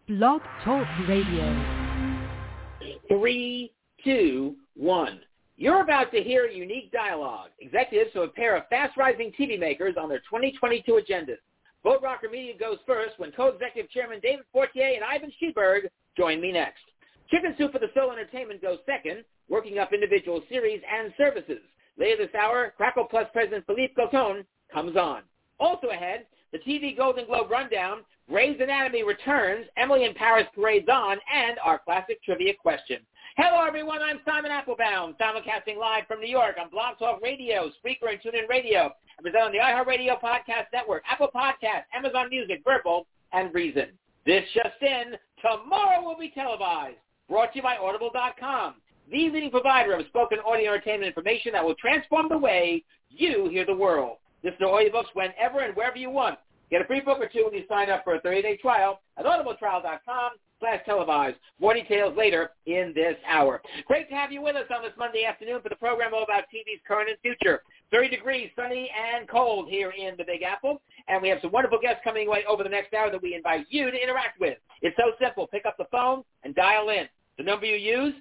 Blog Talk Radio. 3, 2, 1. You're about to hear a unique dialogue. Executives from a pair of fast-rising TV makers on their 2022 agendas. Boat Rocker Media goes first when co-executive chairman David Fortier and Ivan Sheberg join me next. Chicken Soup for the Soul Entertainment goes second, working up individual series and services. Later this hour, Crackle Plus President Philippe Cotton comes on. Also ahead, the TV Golden Globe Rundown, Grey's Anatomy returns, Emily in Paris parades on, and our classic trivia question. Hello, everyone. I'm Simon Applebaum, simulcasting live from New York on Blog Talk Radio, Spreaker, and TuneIn Radio. I present on the iHeartRadio Podcast Network, Apple Podcasts, Amazon Music, Verbal, and Reason. This just in, tomorrow will be televised. Brought to you by Audible.com, the leading provider of spoken audio entertainment information that will transform the way you hear the world. Listen to audiobooks whenever and wherever you want. Get a free book or two when you sign up for a 30-day trial at audibletrial.com/televised. More details later in this hour. Great to have you with us on this Monday afternoon for the program all about TV's current and future. 30 degrees, sunny and cold here in the Big Apple. And we have some wonderful guests coming away over the next hour that we invite you to interact with. It's so simple. Pick up the phone and dial in. The number you use,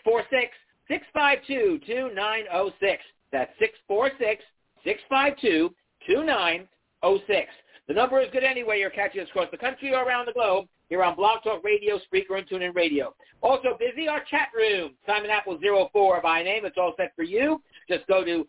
646-652-2906. That's 646-652-2906. The number is good anyway. You're catching us across the country or around the globe here on Blog Talk Radio, Spreaker, and TuneIn Radio. Also busy, our chat room. Simon Apple 04 by name. It's all set for you. Just go to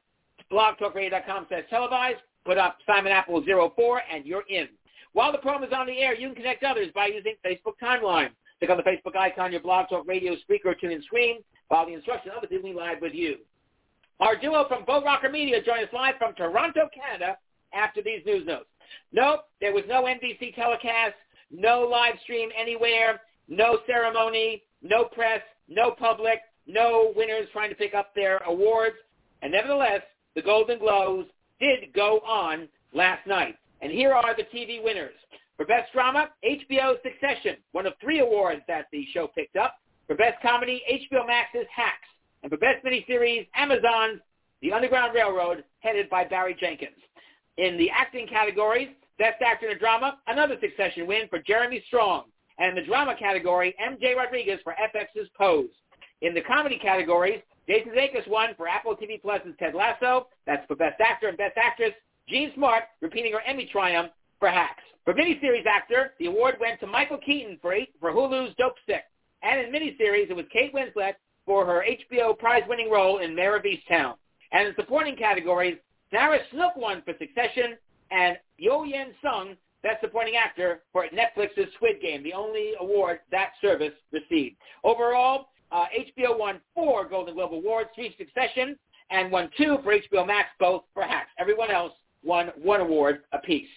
blogtalkradio.com/televised, put up Simon Apple 04, and you're in. While the program is on the air, you can connect others by using Facebook Timeline. Click on the Facebook icon, your Blog Talk Radio, Spreaker, or TuneIn screen. Follow the instructions of the live with you. Our duo from Boat Rocker Media join us live from Toronto, Canada, after these news notes. Nope, there was no NBC telecast, no live stream anywhere, no ceremony, no press, no public, no winners trying to pick up their awards. And nevertheless, the Golden Globes did go on last night. And here are the TV winners. For Best Drama, HBO's Succession, one of 3 awards that the show picked up. For Best Comedy, HBO Max's Hacks. And for Best Miniseries, Amazon's The Underground Railroad, headed by Barry Jenkins. In the acting categories, Best Actor in a Drama, another Succession win for Jeremy Strong. And in the drama category, MJ Rodriguez for FX's Pose. In the comedy categories, Jason Sudeikis won for Apple TV Plus's Ted Lasso. That's for Best Actor and Best Actress. Jean Smart repeating her Emmy triumph for Hacks. For miniseries actor, the award went to Michael Keaton for Hulu's Dope Sick. And in miniseries, it was Kate Winslet for her HBO prize-winning role in Mayor of Easttown. And in supporting categories, Sarah Snook won for Succession, and Yo Yen Sung, Best Supporting Actor, for Netflix's Squid Game, the only award that service received. Overall, HBO won 4 Golden Globe Awards, 3 Succession, and won 2 for HBO Max, both for Hacks. Everyone else won 1 award apiece.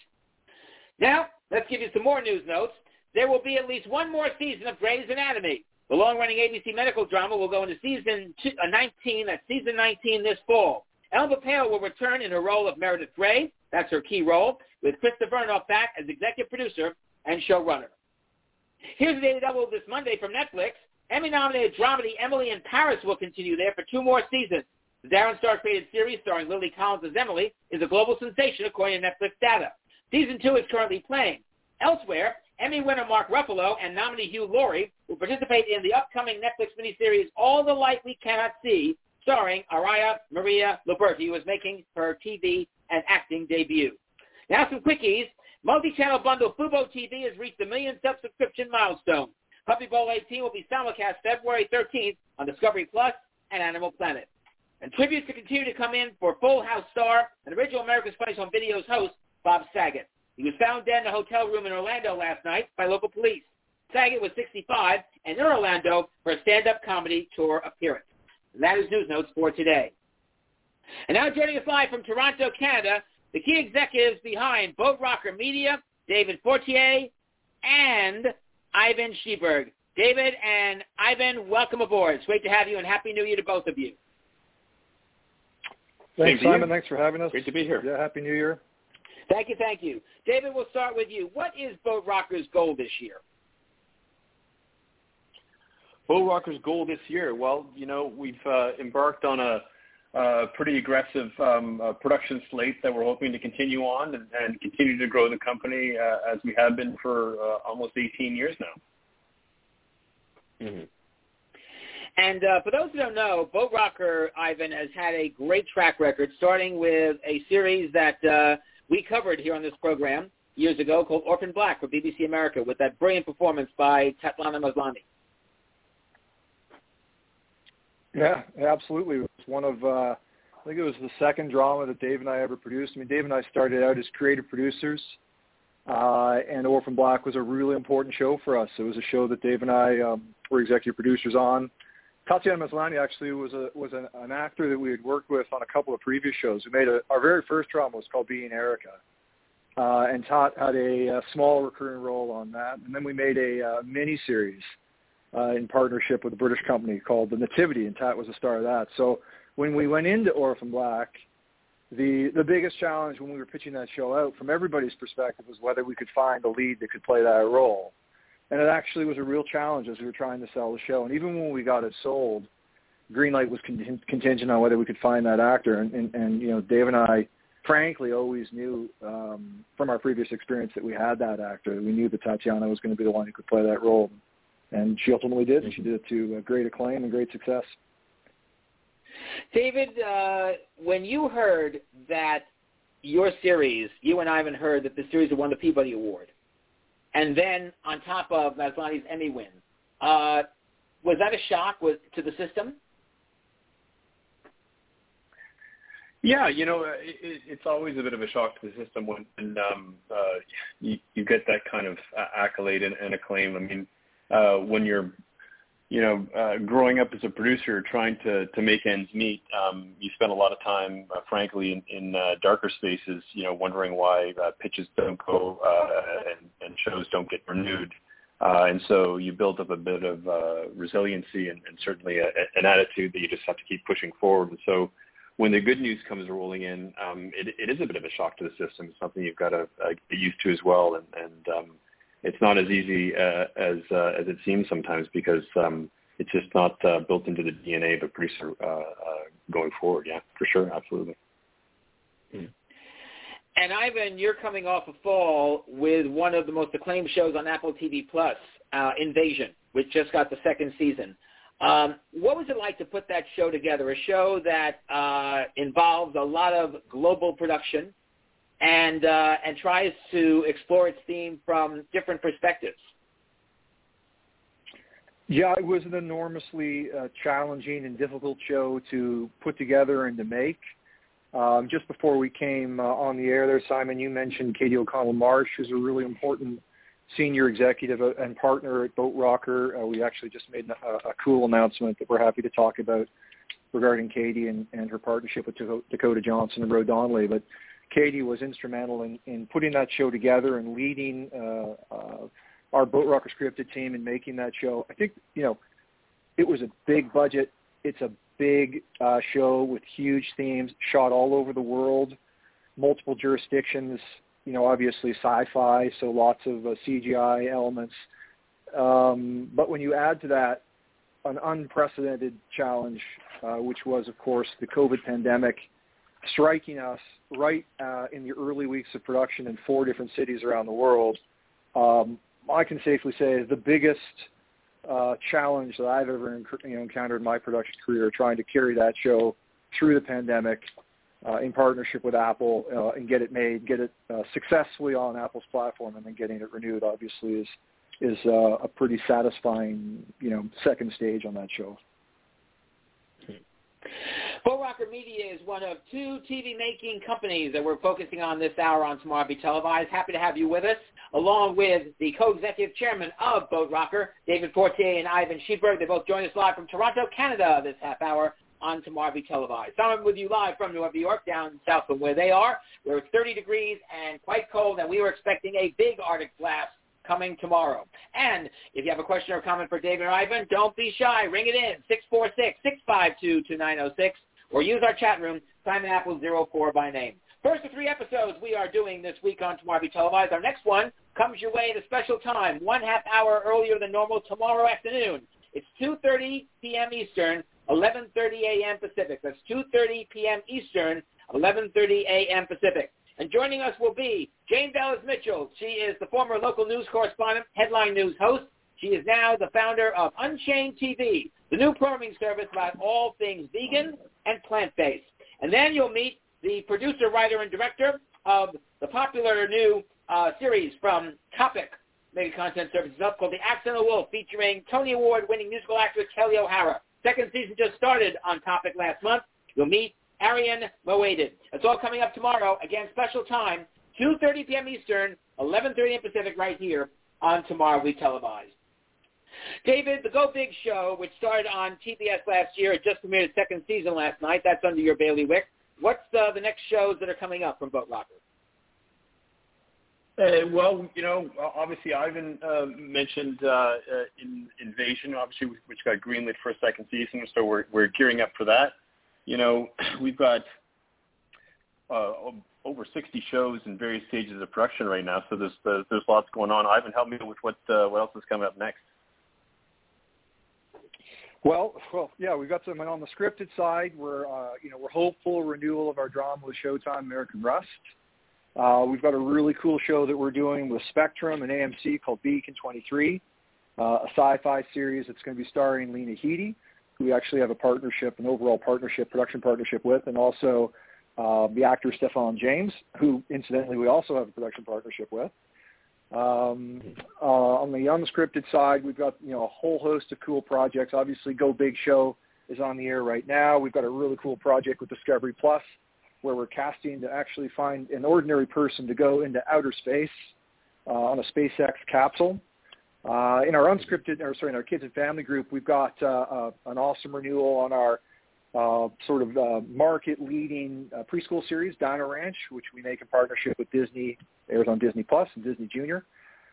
Now, let's give you some more news notes. There will be at least 1 more season of Grey's Anatomy. The long-running ABC medical drama will go into season 19, that's season 19 this fall. Elva Pale will return in her role of Meredith Grey, that's her key role, with Krista Vernoff back as executive producer and showrunner. Here's the Daily Double this Monday from Netflix. Emmy-nominated dramedy Emily in Paris will continue there for 2 more seasons. The Darren Star-created series starring Lily Collins as Emily is a global sensation according to Netflix data. Season 2 is currently playing. Elsewhere, Emmy winner Mark Ruffalo and nominee Hugh Laurie will participate in the upcoming Netflix miniseries All the Light We Cannot See, starring Araya Maria Liberti, who is making her TV and acting debut. Now some quickies. Multi-channel bundle Fubo TV has reached the 1 million subscription milestone. Puppy Bowl 18 will be simulcast February 13th on Discovery Plus and Animal Planet. And tributes to continue to come in for Full House star and original America's Funniest Home Videos host Bob Saget. He was found dead in a hotel room in Orlando last night by local police. Saget was 65 and in Orlando for a stand-up comedy tour appearance. And that is news notes for today. And now joining us live from Toronto, Canada, the key executives behind Boat Rocker Media, David Fortier and Ivan Sheberg. David and Ivan, welcome aboard. It's great to have you, and Happy New Year to both of you. Thanks, Simon. Thanks for having us. Great to be here. Yeah, Happy New Year. Thank you, thank you. David, we'll start with you. What is Boat Rocker's goal this year? Boat Rocker's goal this year? Well, we've embarked on a pretty aggressive production slate that we're hoping to continue on and continue to grow the company as we have been for almost 18 years now. Mm-hmm. And for those who don't know, Boat Rocker, Ivan, has had a great track record, starting with a series that we covered here on this program years ago called Orphan Black for BBC America, with that brilliant performance by Tatyana Maslany. Yeah, absolutely. It was one of, I think it was the second drama that Dave and I ever produced. I mean, Dave and I started out as creative producers, and Orphan Black was a really important show for us. It was a show that Dave and I were executive producers on. Tatyana Maslany actually was an actor that we had worked with on a couple of previous shows. We made our very first drama was called Being Erica, and Tat had a small recurring role on that. And then we made a mini-series in partnership with a British company called The Nativity, and Tat was the star of that. So when we went into Orphan Black, the biggest challenge when we were pitching that show out from everybody's perspective was whether we could find a lead that could play that role. And it actually was a real challenge as we were trying to sell the show. And even when we got it sold, greenlight was contingent on whether we could find that actor. And you know, Dave and I, frankly, always knew from our previous experience that we had that actor. We knew that Tatyana was going to be the one who could play that role. And she ultimately did. And she did it to great acclaim and great success. David, when you heard that your series, you and Ivan heard that the series had won the Peabody Award, and then on top of Maslany's Emmy win, was that a shock to the system? Yeah, you know, it's always a bit of a shock to the system when you get that kind of accolade and acclaim. I mean, when you're, you know, growing up as a producer trying to make ends meet, you spend a lot of time, frankly, in darker spaces, you know, wondering why pitches don't go and shows don't get renewed. And so you build up a bit of resiliency and certainly an attitude that you just have to keep pushing forward. And so when the good news comes rolling in, it is a bit of a shock to the system. It's something you've got to get used to as well. And it's not as easy as it seems sometimes because it's just not built into the DNA of a producer going forward. Yeah, for sure. Absolutely. Mm. And Ivan, you're coming off a fall with one of the most acclaimed shows on Apple TV Plus, Invasion, which just got the second season. What was it like to put that show together, a show that involves a lot of global production and tries to explore its theme from different perspectives? Yeah, it was an enormously challenging and difficult show to put together and to make. Just before we came on the air there, Simon, you mentioned Katie O'Connell-Marsh, who's a really important senior executive and partner at Boat Rocker. We actually just made a cool announcement that we're happy to talk about regarding Katie and her partnership with Dakota Johnson and Ro Donnelly. But Katie was instrumental in putting that show together and leading our Boat Rocker scripted team in making that show. I think, you know, it was a big budget. It's a big show with huge themes, shot all over the world, multiple jurisdictions, you know, obviously sci-fi, so lots of CGI elements. But when you add to that an unprecedented challenge, which was, of course, the COVID pandemic, striking us right in the early weeks of production in 4 different cities around the world, I can safely say is the biggest challenge that I've ever encountered in my production career, trying to carry that show through the pandemic in partnership with Apple and get it made, get it successfully on Apple's platform, and then getting it renewed obviously is a pretty satisfying, you know, second stage on that show. Boat Rocker Media is one of 2 TV-making companies that we're focusing on this hour on Tomorrow Be Televised. Happy to have you with us, along with the co-executive chairman of Boat Rocker, David Fortier and Ivan Schiedberg. They both join us live from Toronto, Canada, this half hour on Tomorrow Be Televised. I'm with you live from New York, down south from where they are, where it's 30 degrees and quite cold, and we were expecting a big Arctic blast coming tomorrow. And if you have a question or comment for David or Ivan, don't be shy. Ring it in, 646-652-2906, or use our chat room, Simon Apple 04 by name. First of 3 episodes we are doing this week on Tomorrow Be Televised. Our next one comes your way at a special time, 1/2 hour earlier than normal tomorrow afternoon. It's 2:30 p.m. Eastern, 11:30 a.m. Pacific. That's 2:30 p.m. Eastern, 11:30 a.m. Pacific. And joining us will be Jane Bellis Mitchell. She is the former local news correspondent, Headline News host. She is now the founder of Unchained TV, the new programming service about all things vegan and plant-based. And then you'll meet the producer, writer, and director of the popular new series from Topic Mega Content Services Up called The Accidental Wolf, featuring Tony Award-winning musical actress Kelly O'Hara. Second season just started on Topic last month. You'll meet Arian Moedid. It's all coming up tomorrow. Again, special time, 2:30 p.m. Eastern, 11:30 p.m. Pacific, right here on Tomorrow We Televised. David, the Go Big Show, which started on TBS last year, it just premiered its second season last night. That's under your bailiwick. What's the next shows that are coming up from Boat Rocker? Well, obviously Ivan mentioned Invasion, obviously, which got greenlit for a second season, so we're gearing up for that. We've got over 60 shows in various stages of production right now, so there's lots going on. Ivan, help me with what else is coming up next. Well, yeah, we've got something on the scripted side. We're hopeful renewal of our drama with Showtime, American Rust. We've got a really cool show that we're doing with Spectrum and AMC called Beacon 23, a sci-fi series that's going to be starring Lena Headey, who we actually have a partnership, an overall production partnership with, and also the actor Stephan James, who incidentally we also have a production partnership with. On the unscripted side, we've got a whole host of cool projects. Obviously, Go Big Show is on the air right now. We've got a really cool project with Discovery Plus, where we're casting to actually find an ordinary person to go into outer space on a SpaceX capsule. In our Kids and Family group, we've got an awesome renewal on our market-leading preschool series, Dino Ranch, which we make in partnership with Disney, airs on Disney Plus and Disney Junior,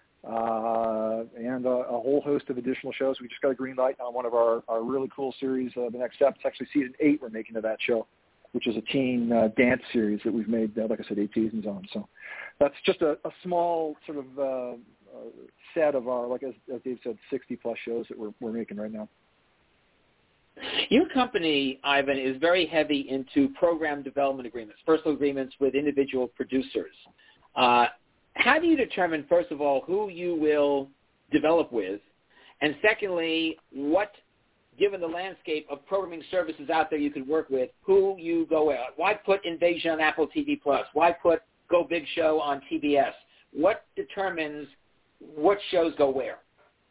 and a whole host of additional shows. We just got a green light on one of our really cool series. The next step, it's actually season 8 we're making of that show, which is a teen dance series that we've made, like I said, 8 seasons on. So that's just a small sort of set of our, like as Dave said, 60-plus shows that we're making right now. Your company, Ivan, is very heavy into program development agreements, personal agreements with individual producers. How do you determine, first of all, who you will develop with? And secondly, what, given the landscape of programming services out there you could work with, who you go with? Why put Invasion on Apple TV+? Why put Go Big Show on TBS? What determines what shows go where?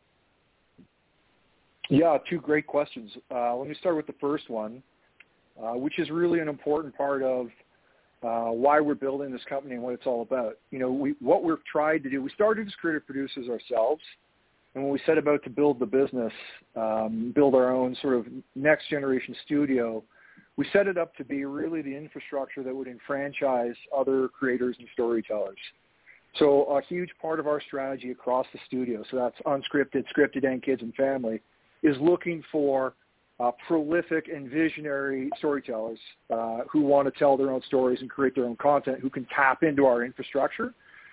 Yeah, 2 great questions. Let me start with the first one, which is really an important part of why we're building this company and what it's all about. What we've tried to do, we started as creative producers ourselves, and when we set about to build the business, build our own sort of next generation studio, we set it up to be really the infrastructure that would enfranchise other creators and storytellers. So a huge part of our strategy across the studio, so that's unscripted, scripted, and Kids and Family, is looking for prolific and visionary storytellers who want to tell their own stories and create their own content, who can tap into our infrastructure.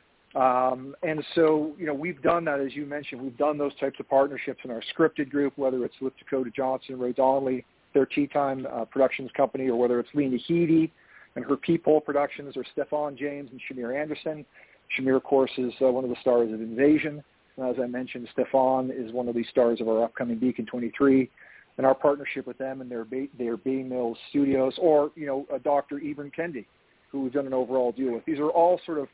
And so, we've done that, as you mentioned. We've done those types of partnerships in our scripted group, whether it's with Dakota Johnson, Ray Donnelly, their Tea Time Productions company, or whether it's Lena Headey and her Peephole Productions, or Stephan James and Shamir Anderson. Shamir, of course, is one of the stars of Invasion. As I mentioned, Stephan is one of the stars of our upcoming Beacon 23, and our partnership with them and their Bay Mills studios, or, Dr. Ibram Kendi, who we've done an overall deal with. These are all sort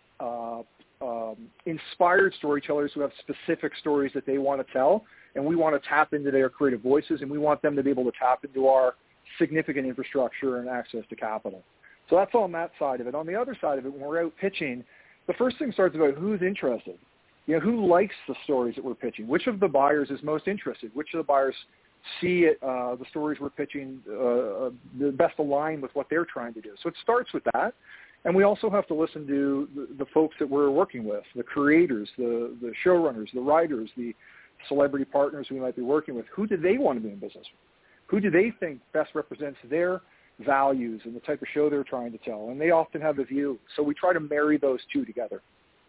of inspired storytellers who have specific stories that they want to tell, and we want to tap into their creative voices, and we want them to be able to tap into our significant infrastructure and access to capital. So that's on that side of it. On the other side of it, when we're out pitching, the first thing starts about who's interested. Who likes the stories that we're pitching? Which of the buyers is most interested? Which of the buyers see the stories we're pitching the best aligned with what they're trying to do? So it starts with that. And we also have to listen to the folks that we're working with, the creators, the showrunners, the writers, the celebrity partners we might be working with. Who do they want to be in business with? Who do they think best represents their values and the type of show they're trying to tell? And they often have a view. So we try to marry those two together.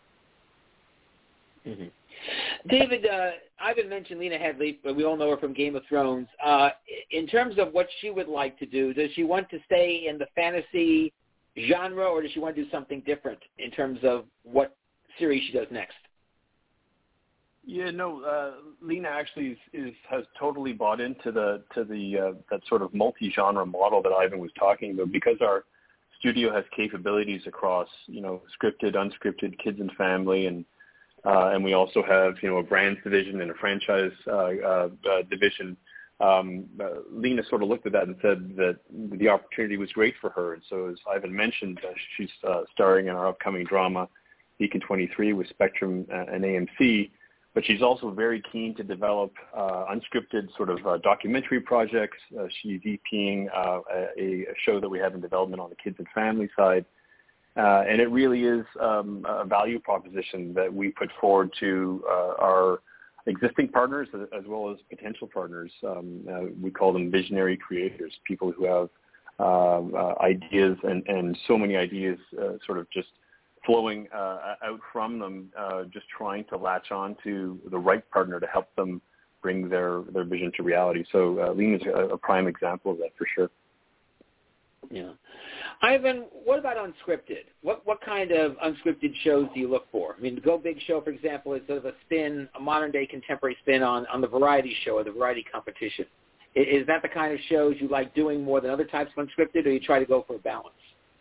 Mm-hmm. David, Ivan mentioned Lena Headey, but we all know her from Game of Thrones. In terms of what she would like to do, does she want to stay in the fantasy genre, or does she want to do something different in terms of what series she does next? Yeah, no. Lena actually has totally bought into that sort of multi-genre model that Ivan was talking about, because our studio has capabilities across, scripted, unscripted, kids and family, and we also have, a brands division and a franchise division. Lena sort of looked at that and said that the opportunity was great for her. And so, as Ivan mentioned, she's starring in our upcoming drama, Beacon 23, with Spectrum and AMC. But she's also very keen to develop unscripted sort of documentary projects. She's EPing a show that we have in development on the kids and family side. And it really is a value proposition that we put forward to our existing partners as well as potential partners. We call them visionary creators, people who have ideas and so many ideas sort of just flowing out from them, just trying to latch on to the right partner to help them bring their vision to reality. So Lena's a prime example of that for sure. Yeah. Ivan, what about unscripted? What kind of unscripted shows do you look for? I mean, the Go Big show, for example, is sort of a modern-day contemporary spin on the variety show or the variety competition. Is that the kind of shows you like doing more than other types of unscripted, or you try to go for a balance?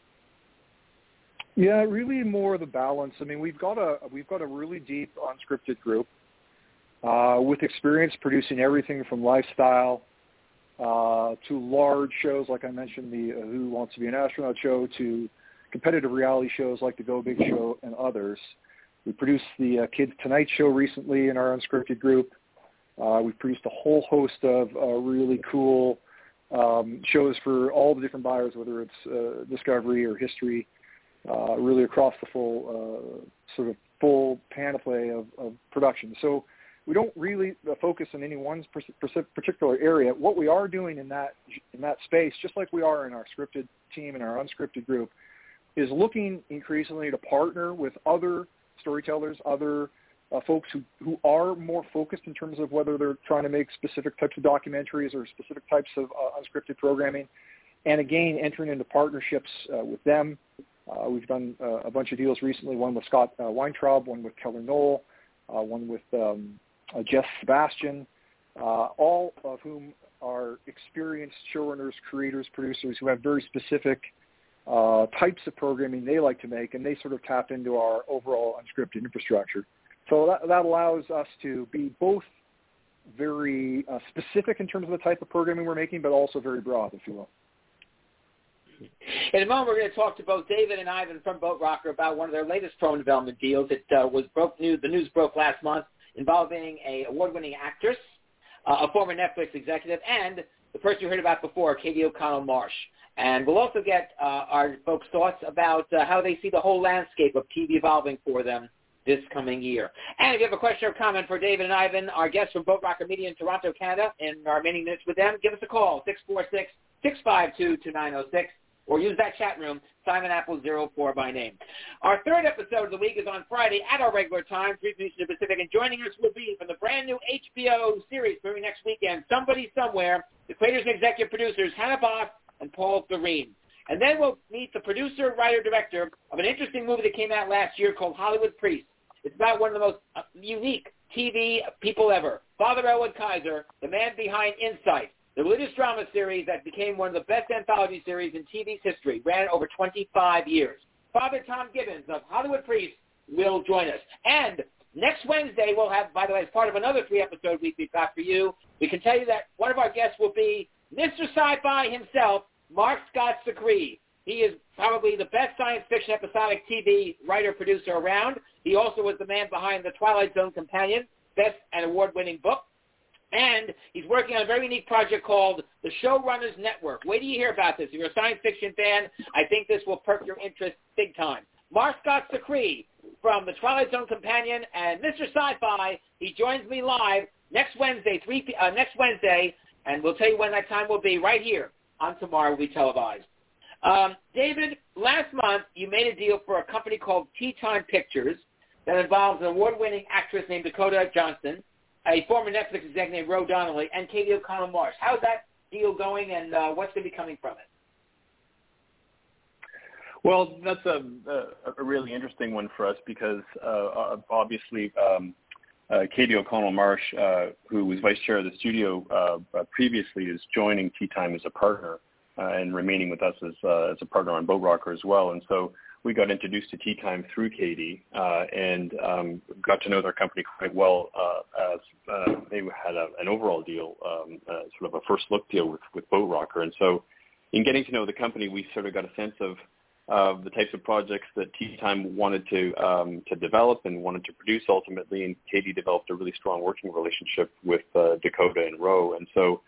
Yeah, really more the balance. I mean, we've got a really deep unscripted group with experience producing everything from lifestyle to large shows, like I mentioned, the Who Wants to Be an Astronaut show, to competitive reality shows like the Go Big show and others. We produced the Kids Tonight show recently in our unscripted group. We've produced a whole host of really cool shows for all the different buyers, whether it's Discovery or History, really across the full panoply of production. So we don't really focus on any one particular area. What we are doing in that space, just like we are in our scripted team and our unscripted group, is looking increasingly to partner with other storytellers, other folks who are more focused in terms of whether they're trying to make specific types of documentaries or specific types of unscripted programming, and again, entering into partnerships with them. We've done a bunch of deals recently, one with Scott Weintraub, one with Keller Knoll, one with Jess Sebastian, all of whom are experienced showrunners, creators, producers who have very specific types of programming they like to make, and they sort of tap into our overall unscripted infrastructure. So that allows us to be both very specific in terms of the type of programming we're making, but also very broad, if you will. In a moment, we're going to talk to both David and Ivan from Boat Rocker about one of their latest promo development deals. The news broke last month, involving an award-winning actress, a former Netflix executive, and the person you heard about before, Katie O'Connell Marsh. And we'll also get our folks' thoughts about how they see the whole landscape of TV evolving for them this coming year. And if you have a question or comment for David and Ivan, our guests from Boat Rocker Media in Toronto, Canada, in our remaining minutes with them, give us a call, 646-652-2906. Or use that chat room, Simon Apple 04 by name. Our third episode of the week is on Friday at our regular time, 3 p.m. Eastern Pacific, and joining us will be from the brand new HBO series premiering next weekend, Somebody Somewhere, the creators and executive producers Hannah Boss and Paul Thureen. And then we'll meet the producer, writer, director of an interesting movie that came out last year called Hollywood Priest. It's about one of the most unique TV people ever, Father Elwood Kaiser, the man behind Insight, the religious drama series that became one of the best anthology series in TV's history, ran over 25 years. Father Tom Gibbons of Hollywood Priest will join us. And next Wednesday, we'll have, by the way, as part of another 3-episode week we've got for you, we can tell you that one of our guests will be Mr. Sci-Fi himself, Mark Scott Sakri. He is probably the best science fiction episodic TV writer-producer around. He also was the man behind The Twilight Zone Companion, best and award-winning book. And he's working on a very unique project called The Showrunners Network. Wait till you hear about this. If you're a science fiction fan, I think this will perk your interest big time. Mark Scott Sakri from The Twilight Zone Companion and Mr. Sci-Fi, he joins me live next Wednesday, and we'll tell you when that time will be right here on Tomorrow Will Be Televised. David, last month you made a deal for a company called Tea Time Pictures that involves an award-winning actress named Dakota Johnson, a former Netflix executive named Ro Donnelly, and Katie O'Connell Marsh. How's that deal going, and what's going to be coming from it? Well, that's a really interesting one for us because obviously Katie O'Connell Marsh, who was vice chair of the studio previously, is joining Tea Time as a partner and remaining with us as a partner on Boat Rocker as well. And so we got introduced to Tea Time through Katie and got to know their company quite well as they had an overall deal, sort of a first look deal with Boat Rocker. And so in getting to know the company, we sort of got a sense of the types of projects that Tea Time wanted to develop and wanted to produce ultimately, and Katie developed a really strong working relationship with Dakota and Roe. And so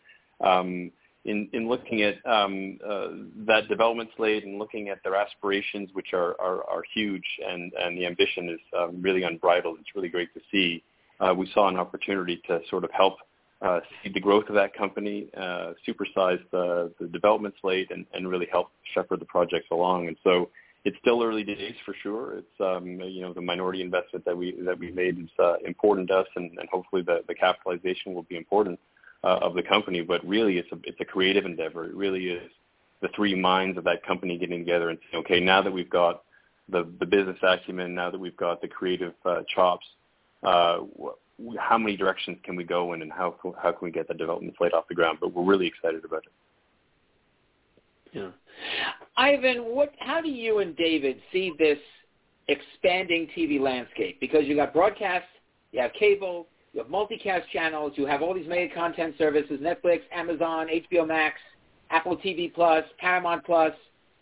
in looking at that development slate and looking at their aspirations, which are huge, and the ambition is really unbridled, it's really great to see. We saw an opportunity to sort of help see the growth of that company, supersize the development slate, and really help shepherd the projects along. And so it's still early days for sure. It's the minority investment that we made is important to us, and hopefully the capitalization will be important of the company. But really, it's a creative endeavor. It really is the three minds of that company getting together and saying, okay, now that we've got the business acumen, now that we've got the creative chops, how many directions can we go in, and how can we get the development slate off the ground? But we're really excited about it. Yeah. Ivan, how do you and David see this expanding TV landscape? Because you got broadcast, you have cable, you have multicast channels, you have all these mega content services, Netflix, Amazon, HBO Max, Apple TV Plus, Paramount Plus.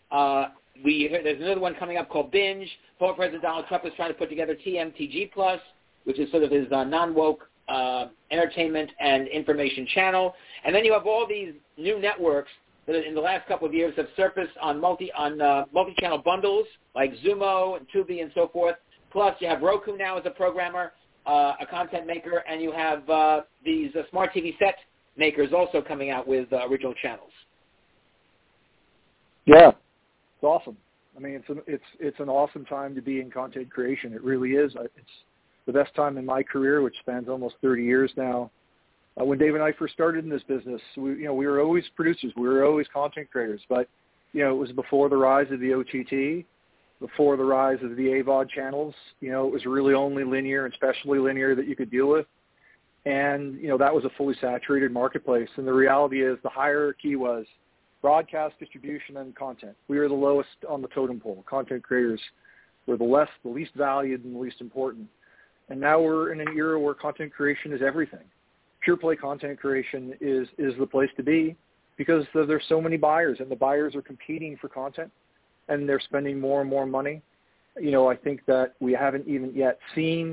There's another one coming up called Binge. Former President Donald Trump is trying to put together TMTG Plus, which is sort of his non-woke entertainment and information channel. And then you have all these new networks that in the last couple of years have surfaced on multi-channel bundles like Xumo and Tubi and so forth. Plus you have Roku now as a programmer, a content maker, and you have these smart TV set makers also coming out with original channels. Yeah, it's awesome. I mean, it's an awesome time to be in content creation. It really is. It's the best time in my career, which spans almost 30 years now. When Dave and I first started in this business, we were always producers. We were always content creators. But, it was before the rise of the OTT, before the rise of the AVOD channels. It was really only linear and specially linear that you could deal with. And, that was a fully saturated marketplace. And the reality is the hierarchy was broadcast, distribution, and content. We were the lowest on the totem pole. Content creators were the least valued and the least important. And now we're in an era where content creation is everything. Pure play content creation is the place to be because there's so many buyers, and the buyers are competing for content, and they're spending more and more money. I think that we haven't even yet seen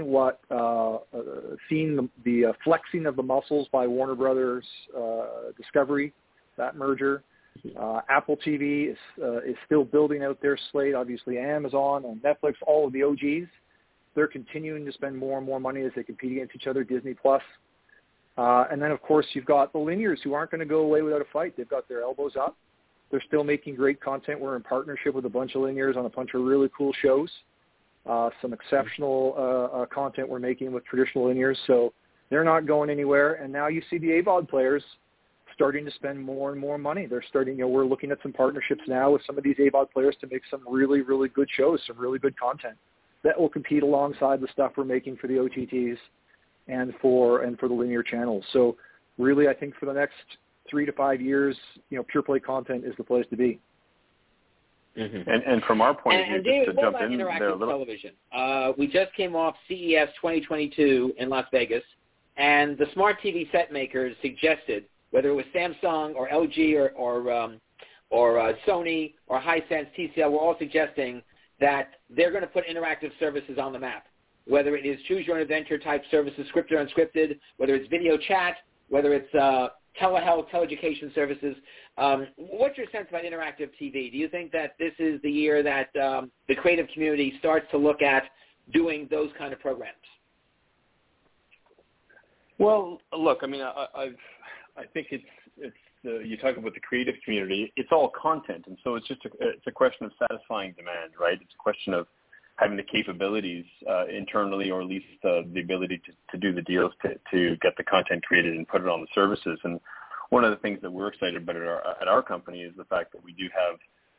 the flexing of the muscles by Warner Brothers Discovery, that merger. Apple TV is still building out their slate. Obviously, Amazon and Netflix, all of the OGs. They're continuing to spend more and more money as they compete against each other, Disney Plus. And then, of course, you've got the linears who aren't going to go away without a fight. They've got their elbows up. They're still making great content. We're in partnership with a bunch of linears on a bunch of really cool shows, some exceptional content we're making with traditional linears. So they're not going anywhere. And now you see the AVOD players starting to spend more and more money. They're starting, we're looking at some partnerships now with some of these AVOD players to make some really, really good shows, some really good content that will compete alongside the stuff we're making for the OTTs and for the linear channels. So really, I think for the next 3 to 5 years, pure play content is the place to be. Mm-hmm. And from our point of view, David, just to jump in interactive there a little. Television? We just came off CES 2022 in Las Vegas, and the smart TV set makers suggested, whether it was Samsung or LG or Sony or Hisense, TCL, were all suggesting that they're going to put interactive services on the map, whether it is choose-your-own-adventure type services, scripted or unscripted, whether it's video chat, whether it's telehealth, teleeducation services. What's your sense about interactive TV? Do you think that this is the year that the creative community starts to look at doing those kind of programs? Well, look, I mean, I think it's you talk about the creative community. It's all content, and so it's a question of satisfying demand, right? It's a question of having the capabilities internally, or at least the ability to do the deals to get the content created and put it on the services. And one of the things that we're excited about at our company is the fact that we do have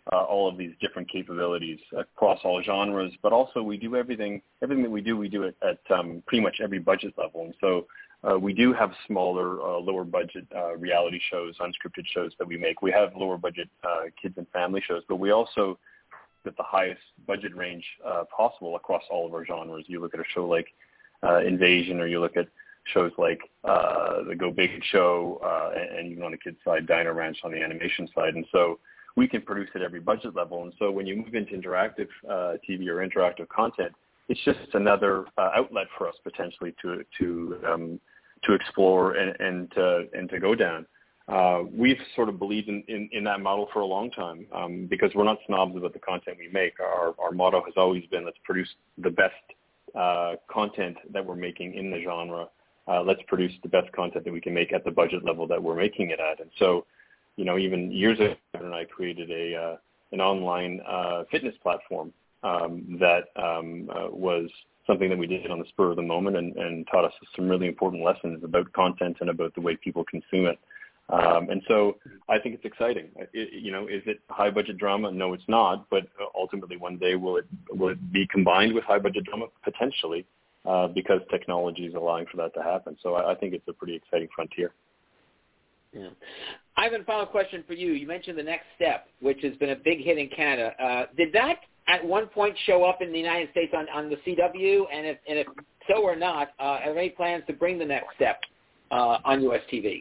all of these different capabilities across all genres, but also we do everything that we do it at pretty much every budget level. And so we do have smaller, lower budget reality shows, unscripted shows that we make. We have lower budget kids and family shows, but we also at the highest budget range possible across all of our genres. You look at a show like Invasion, or you look at shows like the Go Big Show, and even on the kids side, Dino Ranch on the animation side. And so we can produce at every budget level. And so when you move into interactive TV or interactive content, it's just another outlet for us potentially to explore and to go down. We've sort of believed in that model for a long time because we're not snobs about the content we make. Our motto has always been, let's produce the best content that we're making in the genre. Let's produce the best content that we can make at the budget level that we're making it at. And so, even years ago, I created an online fitness platform that was something that we did on the spur of the moment and taught us some really important lessons about content and about the way people consume it. And so I think it's exciting. Is it high budget drama? No, it's not. But ultimately, one day will it be combined with high budget drama? Potentially, because technology is allowing for that to happen. So I think it's a pretty exciting frontier. Yeah. Ivan, final question for you. You mentioned The Next Step, which has been a big hit in Canada. Did that at one point show up in the United States on the CW? And if so or not, are there any plans to bring The Next Step on US TV?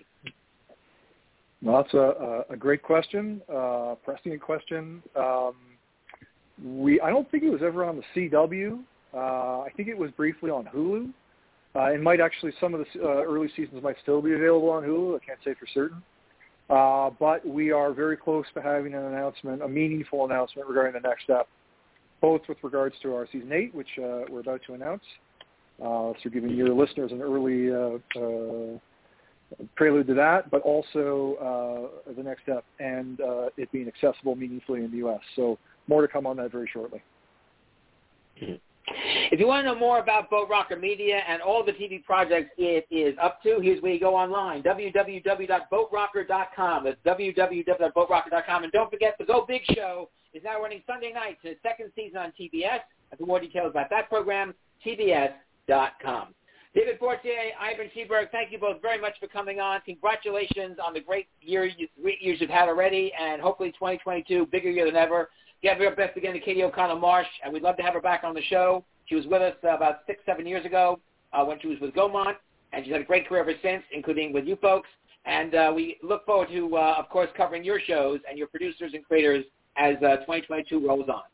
Well, that's a great question, prescient question. I don't think it was ever on the CW. I think it was briefly on Hulu. It might actually, some of the early seasons might still be available on Hulu. I can't say for certain. But we are very close to having an announcement, a meaningful announcement regarding The Next Step, both with regards to our Season 8, which we're about to announce. So giving your listeners an early prelude to that, but also The Next Step and it being accessible meaningfully in the U.S. So more to come on that very shortly. If you want to know more about Boat Rocker Media and all the TV projects it is up to, here's where you go online, www.boatrocker.com. That's www.boatrocker.com. And don't forget, The Go Big Show is now running Sunday nights in its second season on TBS. And for more details about that program, tbs.com. David Fortier, Ivan Seberg, thank you both very much for coming on. Congratulations on the great years you've had already, and hopefully 2022, bigger year than ever. Give your best again to Katie O'Connell-Marsh, and we'd love to have her back on the show. She was with us about 6-7 years ago when she was with Gaumont, and she's had a great career ever since, including with you folks. And we look forward to, of course, covering your shows and your producers and creators as 2022 rolls on.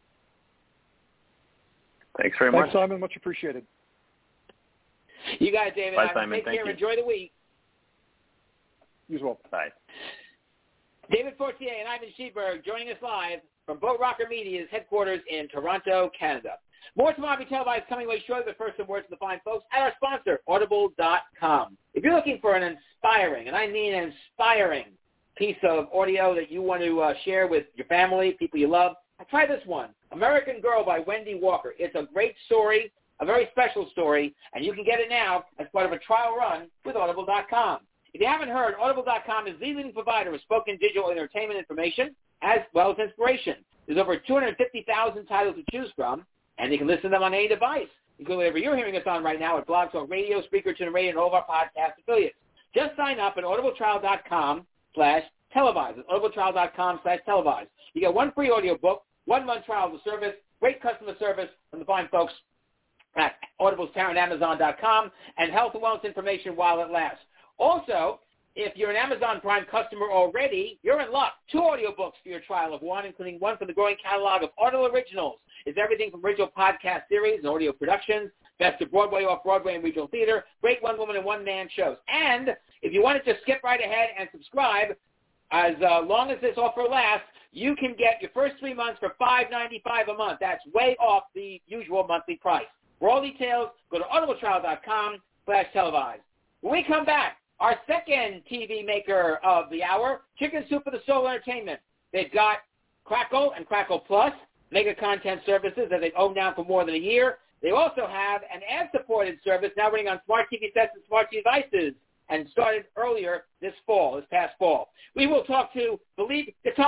Thanks very much. Thanks, Simon. Much appreciated. You guys, David. Bye, Simon. Take care. Enjoy the week. You as well. Bye. David Fortier and Ivan Seberg joining us live from Boat Rocker Media's headquarters in Toronto, Canada. More Tomorrow Televised coming away shortly, but first some words to the fine folks at our sponsor, Audible.com. If you're looking for an inspiring, and I mean an inspiring, piece of audio that you want to share with your family, people you love, try this one, American Girl by Wendy Walker. It's a great story, a very special story, and you can get it now as part of a trial run with Audible.com. If you haven't heard, Audible.com is the leading provider of spoken digital entertainment information as well as inspiration. There's over 250,000 titles to choose from, and you can listen to them on any device, including whatever you're hearing us on right now at Blog Talk Radio, Spreaker, TuneIn Radio, and all of our podcast affiliates. Just sign up at audibletrial.com/televise. It's audibletrial.com/televise. You get one free audiobook, 1 month trial of the service, great customer service from the fine folks at Audible's Tower and Amazon.com, and health and wellness information while it lasts. Also, if you're an Amazon Prime customer already, you're in luck. 2 audiobooks for your trial of one, including one from the growing catalog of Audible Originals. It's everything from original podcast series and audio productions, best of Broadway, off-Broadway, and regional theater, great one-woman and one-man shows. And if you want to just skip right ahead and subscribe, as long as this offer lasts, you can get your first 3 months for $5.95 a month. That's way off the usual monthly price. For all details, go to audibletrial.com/televise. When we come back, our second TV maker of the hour, Chicken Soup for the Soul Entertainment. They've got Crackle and Crackle Plus, mega content services that they've owned now for more than a year. They also have an ad-supported service now running on smart TV sets and smart devices and started earlier this past fall. We will talk to Philippe Guiton,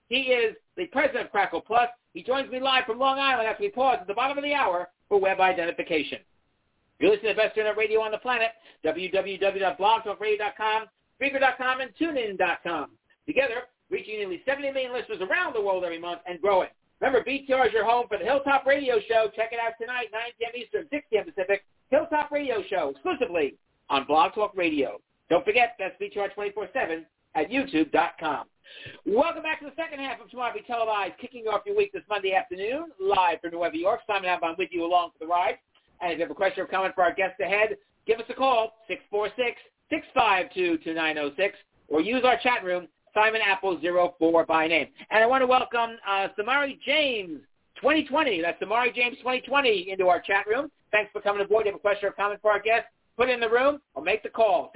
He is the president of Crackle Plus. He joins me live from Long Island after we pause at the bottom of the hour for web identification. You're listening to the best internet radio on the planet, www.blogtalkradio.com, Spreaker.com, and TuneIn.com. Together, reaching nearly 70 million listeners around the world every month and growing. Remember, BTR is your home for the Hilltop Radio Show. Check it out tonight, 9 p.m. Eastern, 6 p.m. Pacific. Hilltop Radio Show, exclusively on Blog Talk Radio. Don't forget, that's BTR 24/7 at YouTube.com. Welcome back to the second half of Tomorrow Be Televised, kicking off your week this Monday afternoon, live from New York. Simon Alban with you along for the ride. And if you have a question or comment for our guest ahead, give us a call, 646-652-2906, or use our chat room, Simon Apple 04 by name. And I want to welcome Samari James 2020. That's Samari James 2020 into our chat room. Thanks for coming aboard. If you have a question or comment for our guest, put it in the room or make the call,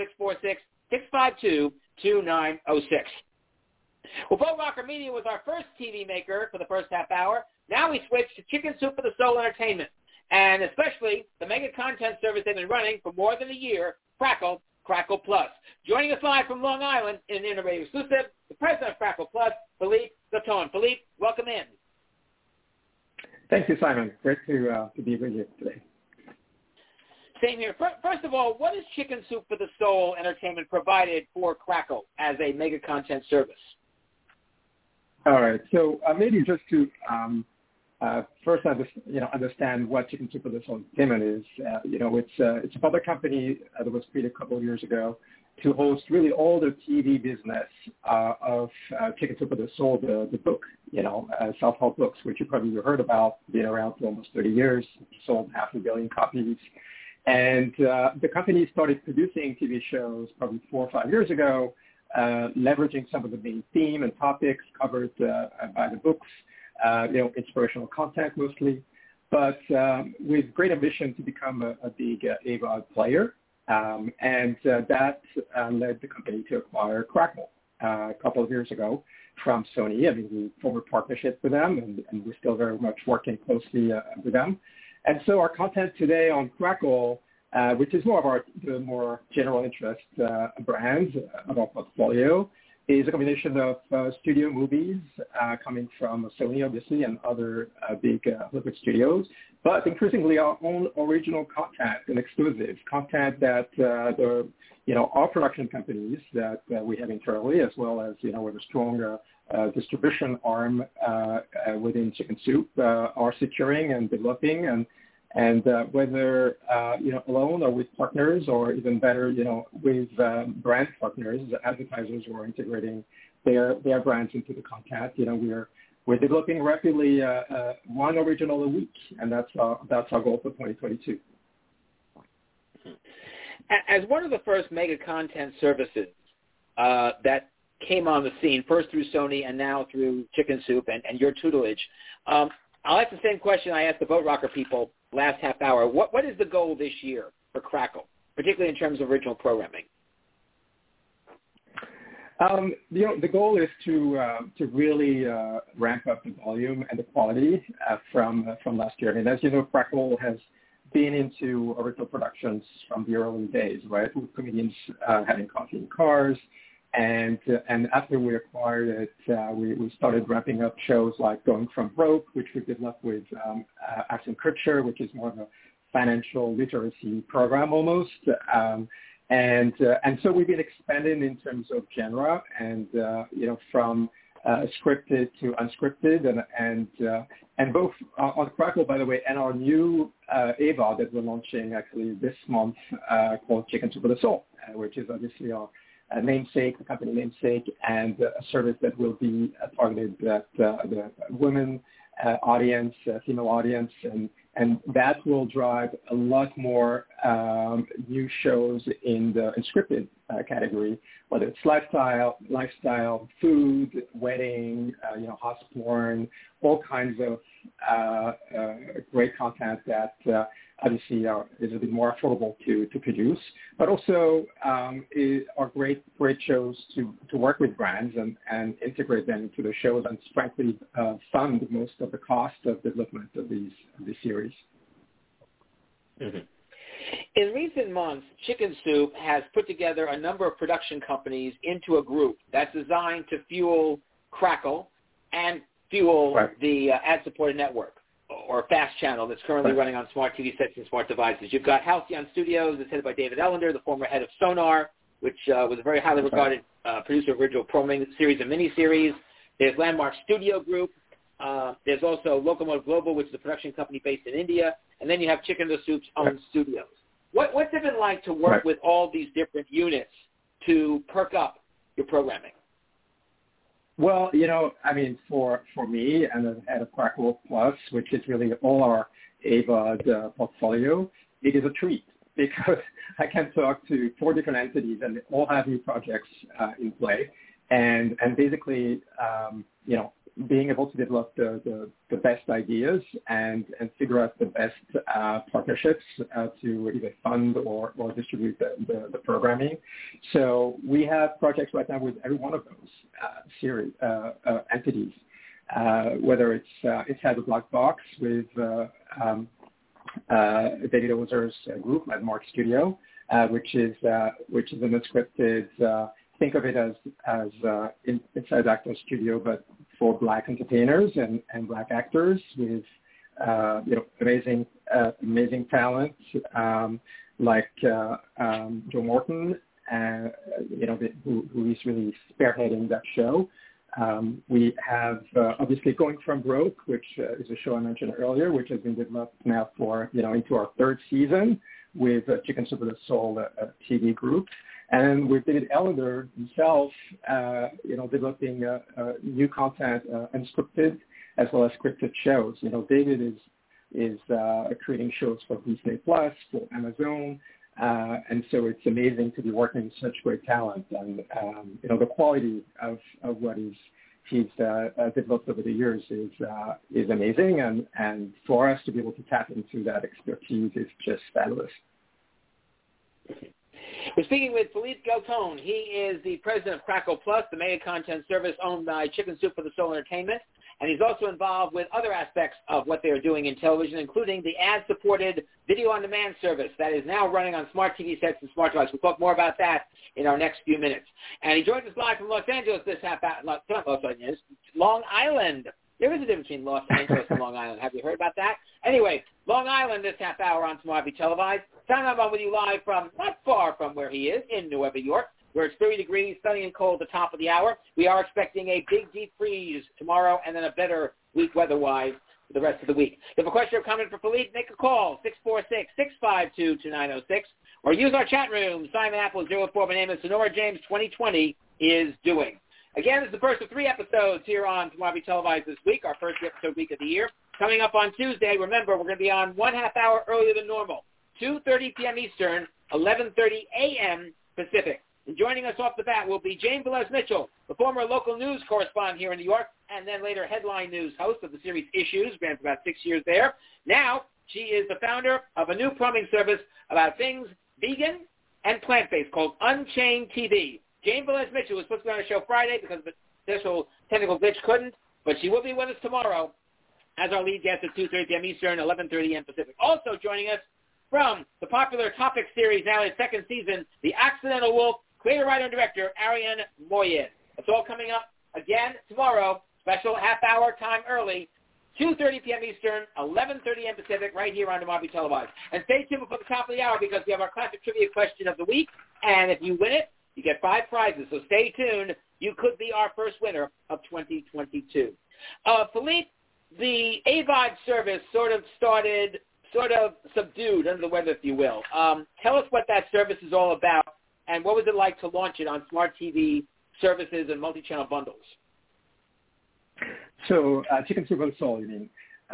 646-652-2906. Well, Boat Rocker Media was our first TV maker for the first half hour. Now we switch to Chicken Soup for the Soul Entertainment, and especially the mega content service they've been running for more than a year, Crackle Plus. Joining us live from Long Island in Interradio Exclusive, the president of Crackle Plus, Philippe Gatton. Philippe, welcome in. Thank you, Simon. Great to be with you today. Same here. First of all, what is Chicken Soup for the Soul Entertainment provided for Crackle as a mega content service? All right. So maybe just to first understand what Chicken Soup for the Soul Entertainment is. It's a public company that was created a couple of years ago to host really all the TV business of Chicken Soup for the Soul, the book, self-help books, which you probably heard about, been around for almost 30 years, sold 500 million copies. And the company started producing TV shows probably 4 or 5 years ago, leveraging some of the main theme and topics covered by the books, inspirational content mostly, but with great ambition to become a big AVOD player. And that led the company to acquire Crackle a couple of years ago from Sony. I mean, we formed a partnership with them, and we're still very much working closely with them. And so our content today on Crackle, which is more of the more general interest brands of our portfolio, is a combination of studio movies coming from Sony, obviously, and other big Hollywood studios, but increasingly our own original content and exclusive content that our production companies that we have internally, as well as with a strong distribution arm within Chicken Soup, are securing and developing, and whether alone or with partners, or even better, with brand partners, advertisers who are integrating their brands into the content. We're developing rapidly one original a week, and that's our goal for 2022. As one of the first mega content services that came on the scene, first through Sony and now through Chicken Soup and your tutelage, I'll ask the same question I asked the Boat Rocker people last half hour. What is the goal this year for Crackle, particularly in terms of original programming? The goal is to really ramp up the volume and the quality from last year. I mean, as you know, Crackle has been into original productions from the early days, right? With comedians having coffee in cars. And after we acquired it, we started ramping up shows like Going From Broke, which we developed with Ashton Kutcher, which is more of a financial literacy program almost. And so we've been expanding in terms of genre and from scripted to unscripted, and both on Crackle, by the way, and our new AVOD that we're launching actually this month called Chicken Soup for the Soul, which is obviously our namesake, the company namesake, and a service that will be targeted at the women audience, female audience, and that will drive a lot more new shows in the unscripted category, whether it's lifestyle, food, wedding, house porn, all kinds of great content that obviously is a bit more affordable to produce, but also are great shows to work with brands and integrate them into the shows and frankly fund most of the cost of development of these series. Mm-hmm. In recent months, Chicken Soup has put together a number of production companies into a group that's designed to fuel Crackle and fuel the ad-supported network or FAST channel that's currently running on smart TV sets and smart devices. You've got Halcyon Studios, that's headed by David Ellender, the former head of Sonar, which was a very highly regarded producer of original programming series and miniseries. There's Landmark Studio Group. There's also Locomotive Global, which is a production company based in India. And then you have Chicken Little Soup's own studios. What's it been like to work with all these different units to perk up your programming? Well, I mean, for me and the head of Crackle Plus, which is really all our AVOD portfolio, it is a treat because I can talk to 4 different entities and they all have new projects in play. And basically, being able to develop the best ideas and figure out the best partnerships to either fund or distribute the programming. So we have projects right now with every one of those entities, whether it's inside the Black Box with David Ozer's group, Landmark Studio, which is an unscripted. Think of it as Inside Actors Studio, but for Black entertainers and Black actors with amazing talent like Joe Morton, who is really spearheading that show. We have obviously Going From Broke, which is a show I mentioned earlier, which has been developed now for into our 3rd season with Chicken Soup for the Soul TV group. And with David Ellender himself, developing new content, unscripted as well as scripted shows. David is creating shows for Disney Plus, for Amazon, and so it's amazing to be working with such great talent. And the quality of what he's developed over the years is amazing. And for us to be able to tap into that expertise is just fabulous. We're speaking with Philippe Galton. He is the president of Crackle Plus, the mega content service owned by Chicken Soup for the Soul Entertainment, and he's also involved with other aspects of what they are doing in television, including the ad-supported video-on-demand service that is now running on smart TV sets and smart devices. We'll talk more about that in our next few minutes. And he joins us live from Los Angeles this half hour. Not Los Angeles, Long Island. There is a difference between Los Angeles and Long Island. Have you heard about that? Anyway, Long Island this half hour on Smart TV Televised. Time I'm on with you live from not far from where he is in New York, where it's 30 degrees, sunny and cold at the top of the hour. We are expecting a big deep freeze tomorrow and then a better week weather-wise for the rest of the week. If you have a question or comment for Philippe, make a call, 646-652-2906, or use our chat room, Simon Apple 04. My name is Sonora James 2020 is doing. Again, this is the first of 3 episodes here on Smart TV Televised this week, our first episode week of the year. Coming up on Tuesday, remember, we're going to be on 1/2 hour earlier than normal, 2:30 p.m. Eastern, 11:30 a.m. Pacific. And joining us off the bat will be Jane Velez-Mitchell, the former local news correspondent here in New York, and then later headline news host of the series Issues, ran for about 6 years there. Now, she is the founder of a new plumbing service about things vegan and plant-based called Unchained TV. Jane Velez-Mitchell was supposed to be on the show Friday because of the special technical glitch couldn't, but she will be with us tomorrow as our lead guest at 2:30 p.m. Eastern, 11:30 a.m. Pacific. Also joining us from the popular Topic series, now in its 2nd season, The Accidental Wolf, creator, writer, and director, Arian Moayed. It's all coming up again tomorrow, special half-hour time early, 2:30 p.m. Eastern, 11:30 a.m. Pacific, right here on Smart TV Televised. And stay tuned before the top of the hour because we have our classic trivia question of the week, and if you win it, you get 5 prizes, so stay tuned. You could be our first winner of 2022. Philippe, the AVOD service sort of subdued, under the weather, if you will. Tell us what that service is all about, and what was it like to launch it on smart TV services and multi-channel bundles? So Chicken Soup for the Soul, you mean?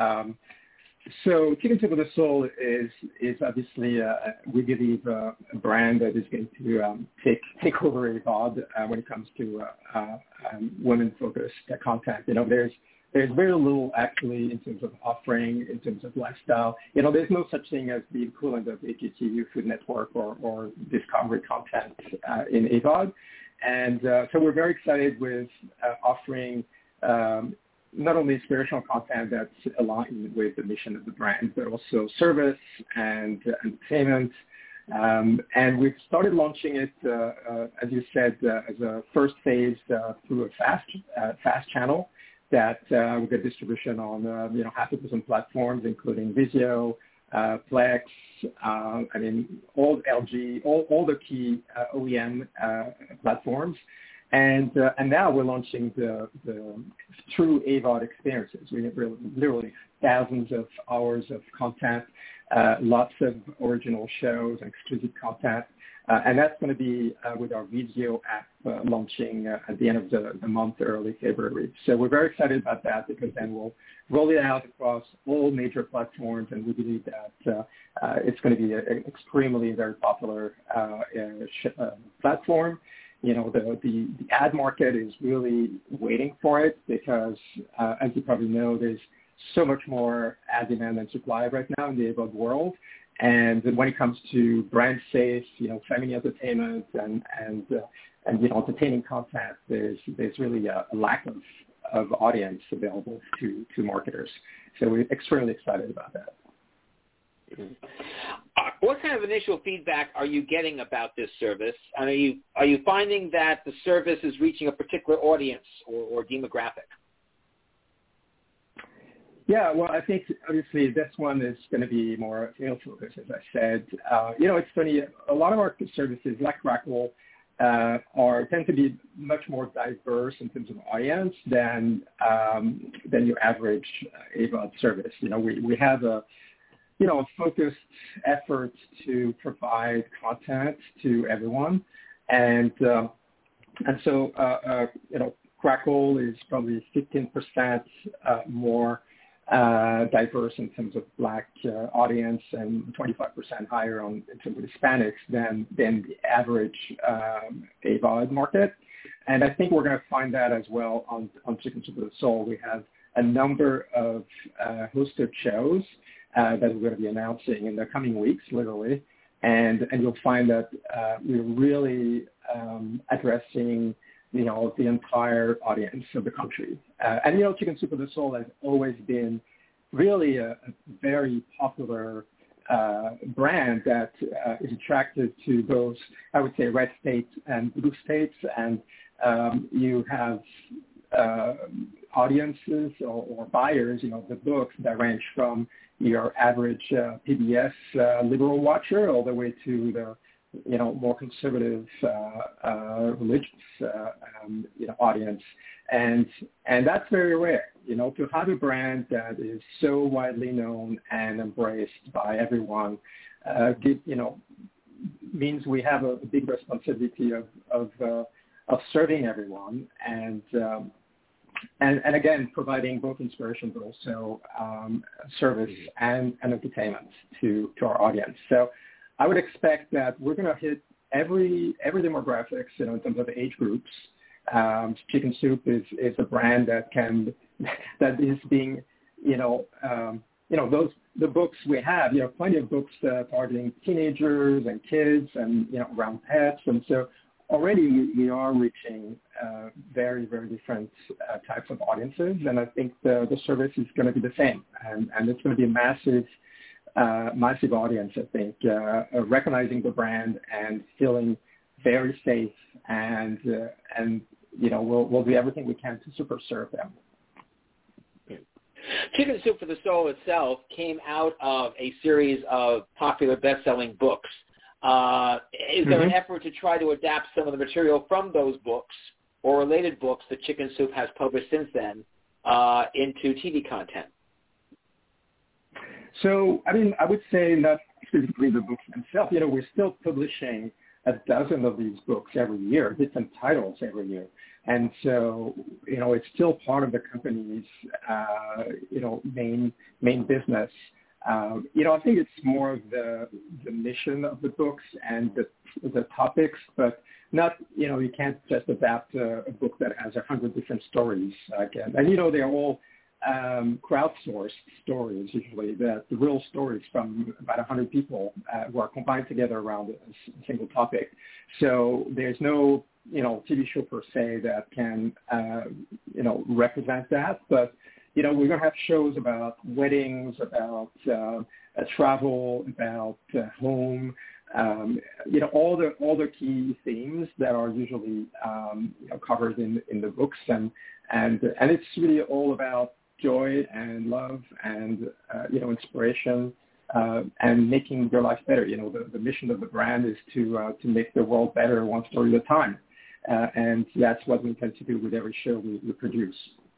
So Chicken Soup for the Soul is obviously, we believe, a brand that is going to take over AVOD when it comes to women-focused content. There's very little actually in terms of offering, in terms of lifestyle. There's no such thing as the equivalent of HGTV, Food Network, or Discovery content in AVOD. And so we're very excited with offering not only inspirational content that's aligned with the mission of the brand, but also service and entertainment. And we've started launching it, as you said, as a first phase through a fast channel, that we get distribution on, half a dozen platforms, including Vizio, Plex, all LG, all the key OEM platforms. And now we're launching the true AVOD experiences. We have literally thousands of hours of content, lots of original shows and exclusive content. And that's going to be with our Vizio app launching at the end of the month, early February. So we're very excited about that because then we'll roll it out across all major platforms, and we believe that it's going to be an extremely very popular platform. The ad market is really waiting for it because, as you probably know, there's so much more ad demand than supply right now in the AVOD world. And when it comes to brand safe, family entertainment and entertaining content, there's really a lack of audience available to marketers. So we're extremely excited about that. Mm-hmm. What kind of initial feedback are you getting about this service? Are you finding that the service is reaching a particular audience or demographic? Yeah, well, I think obviously this one is going to be more sales focused, as I said. It's funny. A lot of our services, like Crackle, tend to be much more diverse in terms of audience than your average AVOD service. We have a focused effort to provide content to everyone, and so Crackle is probably 15% more diverse in terms of Black audience and 25% higher in terms of Hispanics than the average AVOD market. And I think we're going to find that as well on Chicken Soup for the Soul. We have a number of hosted shows that we're going to be announcing in the coming weeks, literally. And you'll find that we're really addressing the entire audience of the country. And Chicken Soup for the Soul has always been really a very popular brand that is attractive to those, I would say, red states and blue states. And you have audiences or buyers, the books that range from your average PBS liberal watcher all the way to the more conservative religious audience, and that's very rare. To have a brand that is so widely known and embraced by everyone, means we have a big responsibility of serving everyone and again providing both inspiration but also service and entertainment to our audience. So I would expect that we're going to hit every demographics, in terms of age groups. Chicken Soup is a brand that is being, the books we have, plenty of books targeting teenagers and kids and, around pets. And so already we are reaching very, very different types of audiences. And I think the service is going to be the same. And it's going to be a massive audience, I think, recognizing the brand and feeling very safe, and we'll do everything we can to super serve them. Chicken Soup for the Soul itself came out of a series of popular best-selling books. Is there an effort to try to adapt some of the material from those books or related books that Chicken Soup has published since then into TV content? So, I would say not specifically the books themselves. We're still publishing a dozen of these books every year, different titles every year. And so, it's still part of the company's, main business. I think it's more of the mission of the books and the topics, but not, you can't just adapt a book that has 100 different stories again. And, they're all crowdsourced stories, usually the real stories from about 100 people who are combined together around a single topic. So there's no, TV show per se that can, represent that. But, we're going to have shows about weddings, about travel, about home, all the key themes that are usually covered in the books, and it's really all about joy and love and inspiration and making your life better. The mission of the brand is to make the world better one story at a time, and that's what we intend to do with every show we produce.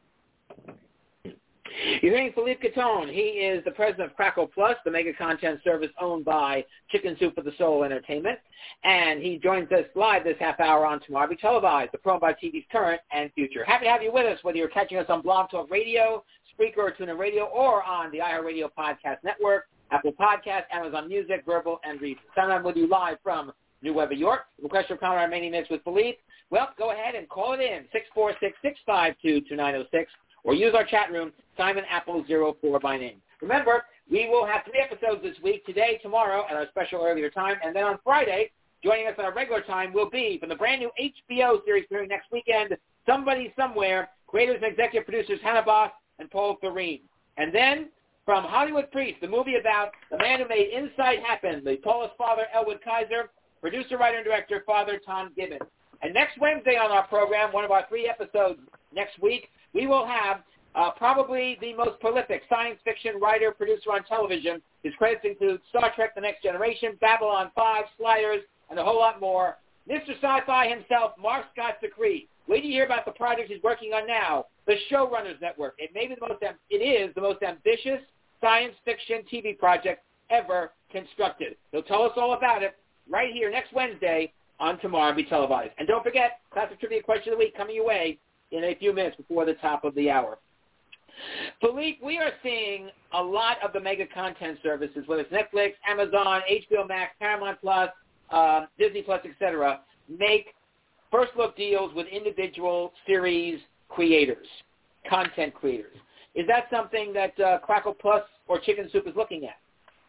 You're hearing Philippe Catone. He is the president of Crackle Plus, the mega content service owned by Chicken Soup for the Soul Entertainment. And he joins us live this half hour on Tomorrow Be Televised, the program by TV's current and future. Happy to have you with us, whether you're catching us on Blog Talk Radio, Spreaker, or TuneIn Radio, or on the iHeartRadio Podcast Network, Apple Podcasts, Amazon Music, Verbal, and Reason. I'm with you live from New Webber, York. Request your comment on Many Minutes with Philippe. Well, go ahead and call it in, 646-652-2906. Or use our chat room, Simon Apple 04 by name. Remember, we will have 3 episodes this week, today, tomorrow, at our special earlier time, and then on Friday, joining us at our regular time will be, from the brand new HBO series premiering next weekend, Somebody Somewhere, creators and executive producers Hannah Boss and Paul Farine. And then, from Hollywood Priest, the movie about the man who made Inside Happen, the Paulist father, Elwood Kaiser, producer, writer, and director, Father Tom Gibbons. And next Wednesday on our program, one of our 3 episodes next week, we will have probably the most prolific science fiction writer, producer on television. His credits include Star Trek The Next Generation, Babylon 5, Sliders, and a whole lot more. Mr. Sci-Fi himself, Mark Scott Decree. Wait to hear about the project he's working on now, the Showrunners Network. It is the most ambitious science fiction TV project ever constructed. He'll tell us all about it right here next Wednesday on Tomorrow Be Televised. And don't forget, Classic Trivia Question of the Week coming your way in a few minutes before the top of the hour. Philippe, we are seeing a lot of the mega content services, whether it's Netflix, Amazon, HBO Max, Paramount Plus, Disney Plus, etc., make first-look deals with individual series creators, content creators. Is that something that Crackle Plus or Chicken Soup is looking at?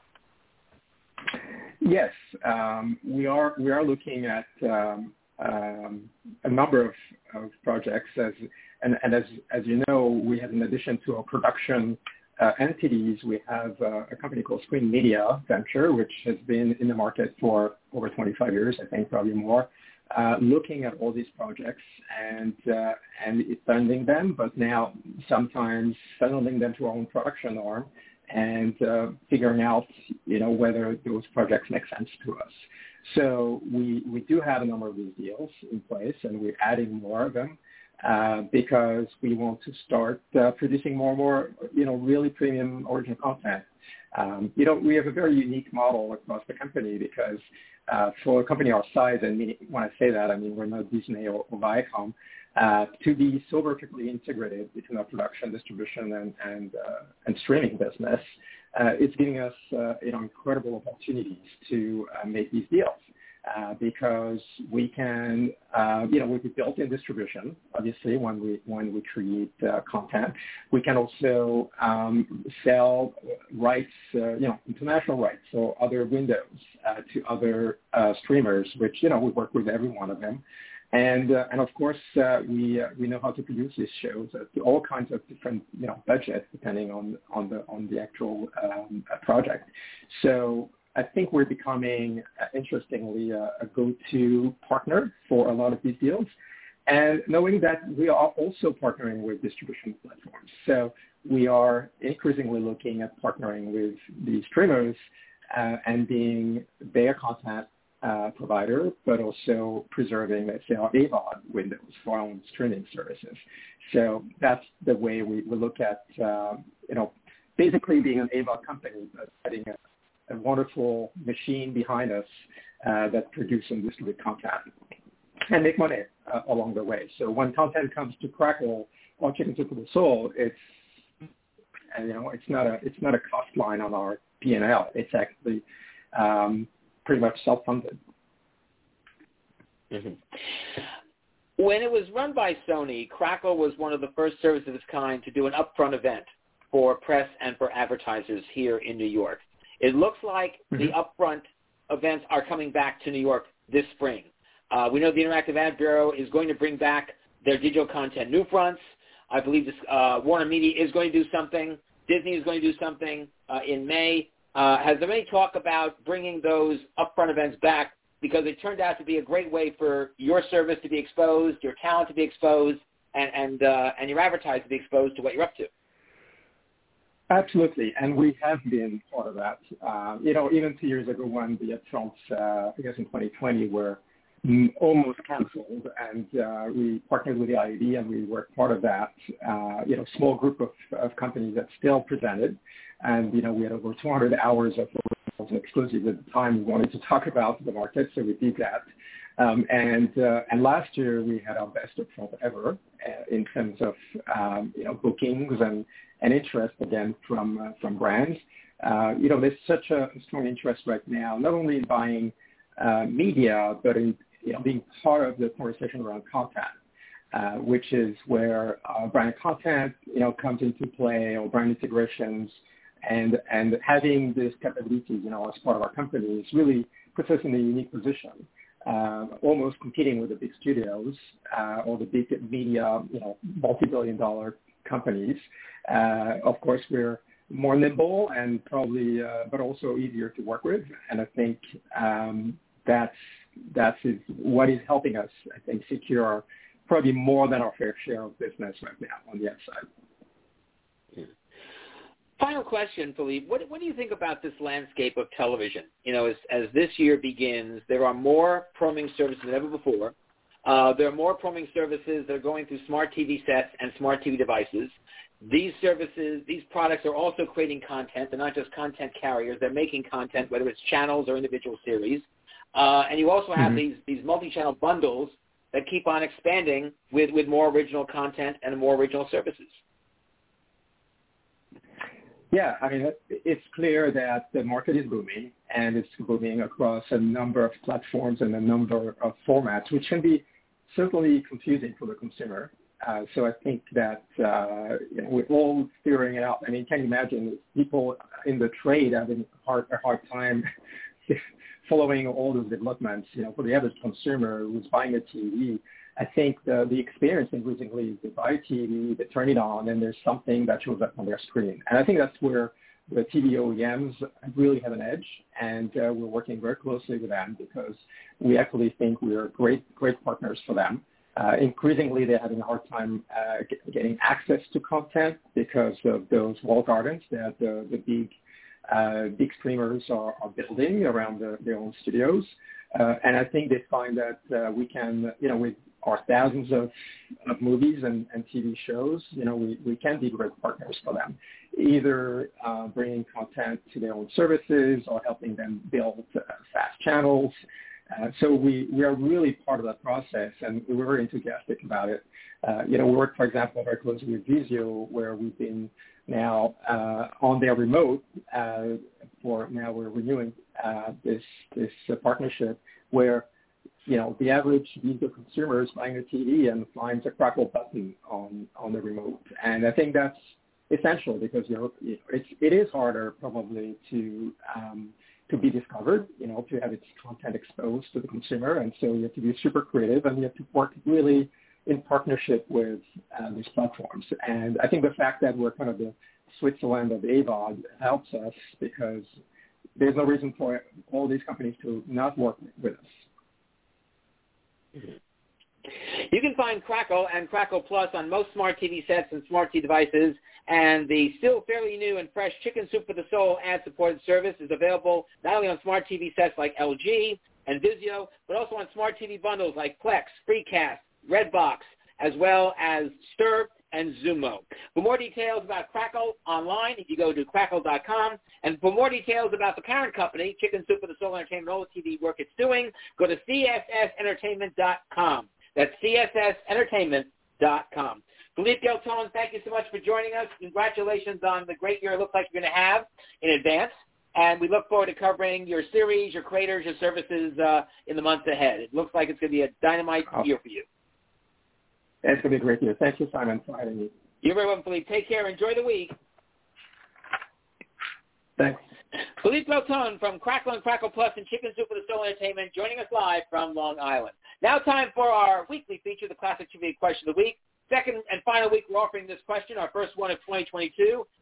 Yes, we are looking at a number of projects, as you know, we have, in addition to our production entities, we have a company called Screen Media Venture, which has been in the market for over 25 years, I think, probably more, looking at all these projects and funding them, but now sometimes funneling them to our own production arm and figuring out, whether those projects make sense to us. So we do have a number of these deals in place, and we're adding more of them because we want to start producing more and more, really premium original content. We have a very unique model across the company because for a company our size, and when I say that, I mean we're not Disney or Viacom, to be so vertically integrated between our production, distribution, and streaming business, it's giving us incredible opportunities to make these deals because we can, with built-in distribution, obviously when we create content, we can also sell rights, international rights or other windows to other streamers, which we work with every one of them. And of course, we know how to produce these shows at all kinds of different budgets depending on the actual project. So I think we're becoming, interestingly, a go-to partner for a lot of these deals, and knowing that we are also partnering with distribution platforms. So we are increasingly looking at partnering with the streamers and being their content provider, but also preserving, let's say, our AVOD windows for our own streaming services. So that's the way we look at, basically being an AVOD company, but having a wonderful machine behind us that produces and distributes content and make money along the way. So when content comes to Crackle or Chicken Soup for the Soul, it's not a cost line on our P&L. It's actually pretty much self-funded. Mm-hmm. When it was run by Sony, Crackle was one of the first services of its kind to do an upfront event for press and for advertisers here in New York. It looks like the upfront events are coming back to New York this spring. We know the Interactive Ad Bureau is going to bring back their digital content new fronts. I believe Warner Media is going to do something. Disney is going to do something in May. has there any talk about bringing those upfront events back, because it turned out to be a great way for your service to be exposed, your talent to be exposed, and your advertisers to be exposed to what you're up to? Absolutely, and we have been part of that. Even 2 years ago when the upfronts, I guess in 2020, were almost canceled, and we partnered with the IAB, and we were part of that, small group of companies that still presented. And, we had over 200 hours of exclusive at the time. We wanted to talk about the market, so we did that. And last year we had our best upfront ever in terms of, bookings and interest, again, from brands. There's such a strong interest right now, not only in buying media, but in being part of the conversation around content, which is where brand content, comes into play, or brand integrations, and having this capabilities, as part of our company is really puts us in a unique position, almost competing with the big studios or the big media, multi-billion-dollar companies. Of course, we're more nimble and probably, but also easier to work with, and I think that's what is helping us, I think, secure probably more than our fair share of business right now on the ad side. Yeah. Final question, Philippe. What do you think about this landscape of television? As this year begins, there are more programming services than ever before. There are more programming services that are going through smart TV sets and smart TV devices. These services, these products are also creating content. They're not just content carriers. They're making content, whether it's channels or individual series. And you also have these multi-channel bundles that keep on expanding with more original content and more original services. Yeah, it's clear that the market is booming, and it's booming across a number of platforms and a number of formats, which can be certainly confusing for the consumer. So I think that we're all figuring it out. Can you imagine people in the trade having a hard time following all those developments? For the average consumer who's buying a TV, I think the experience increasingly is they buy a TV, they turn it on, and there's something that shows up on their screen. And I think that's where the TV OEMs really have an edge, and we're working very closely with them because we actually think we are great partners for them. Increasingly, they're having a hard time getting access to content because of those walled gardens that the big streamers are building around their own studios. And I think they find that we can, with our thousands of movies and TV shows, we can be great partners for them, either bringing content to their own services or helping them build fast channels. So we are really part of that process, and we're very enthusiastic about it. We work, for example, very closely with Vizio, where we've been now on their remote we're renewing this partnership where the average Vizio consumer is buying a TV and finds a Crackle button on the remote, and I think that's essential because it is harder probably to be discovered, to have its content exposed to the consumer, and so you have to be super creative and you have to work really in partnership with these platforms. And I think the fact that we're kind of the Switzerland of AVOD helps us because there's no reason for all these companies to not work with us. You can find Crackle and Crackle Plus on most smart TV sets and smart TV devices, and the still fairly new and fresh Chicken Soup for the Soul ad-supported service is available not only on smart TV sets like LG and Vizio, but also on smart TV bundles like Plex, Freecast, Redbox, as well as Stir and Zumo. For more details about Crackle online, if you go to crackle.com, and for more details about the parent company, Chicken Soup for the Soul Entertainment, all the TV work it's doing, go to cssentertainment.com. That's cssentertainment.com. Philippe Guelton, thank you so much for joining us. Congratulations on the great year it looks like you're going to have in advance. And we look forward to covering your series, your creators, your services in the months ahead. It looks like it's going to be a dynamite year for you. It's going to be a great year. Thank you, Simon, for having me. You're very welcome, Philippe. Take care. Enjoy the week. Thanks. Philippe Guelton from Crackle and Crackle Plus and Chicken Soup for the Soul Entertainment joining us live from Long Island. Now time for our weekly feature, the Classic Trivia Question of the Week. Second and final week we're offering this question, our first one of 2022,